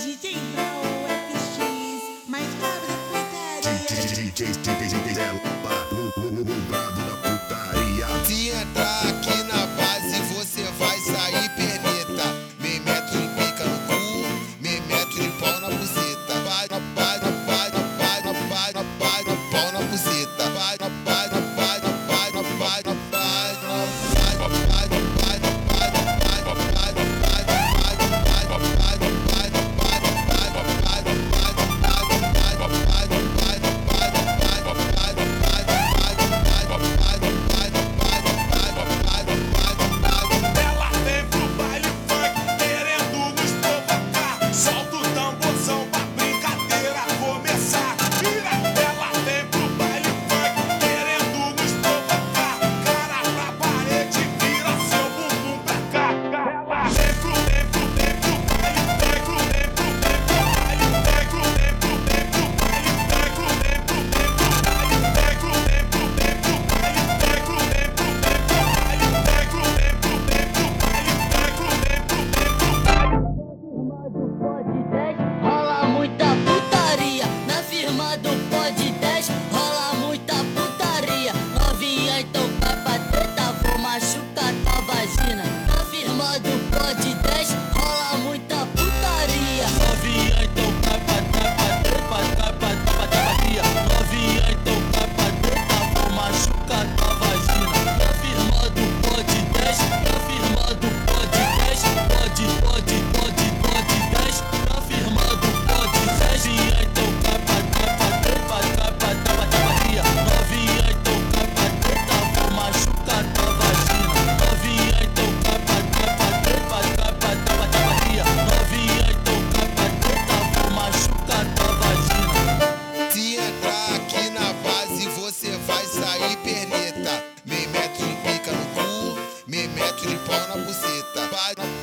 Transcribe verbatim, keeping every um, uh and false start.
D J Brau F X, mais brabo da putaria. D J brabo da putaria. Se entrar aqui na base, você vai sair perneta. Me meto de pica no cu, me meto de pau na buceta. Vai, vai, vai, vai, vai, vai, vai, vai, pau na buceta. Vai, vai, vai, vai, vai, vai, vai, vai, rola muita putaria. Na firma do Pod dez rola muita putaria. Novinha, então vai pra treta, vou machucar tua vagina. Na firma do Pod dez rola muita putaria. Novinha, então vai pra treta, vai pra treta, vai pra treta. Novinha, então vai pra treta, vou machucar tua vagina. Na firma do Pod dez, na firma do Pod dez, pode, pode, pode, pode dez. Na firma do Pod dez, novinha, então vai pra treta, vai pra treta, vai pra treta. Novinha, então vai pra treta, vou machucar tua vagina. Novinha, então vai pra treta, vai pra treta, vai pra treta. Novinha, então vai pra treta, vou machucar tua vagina. se entrar aqui na base, você vai sair perneta. Me meto de pica no cu, me meto de pau na buceta. Vai,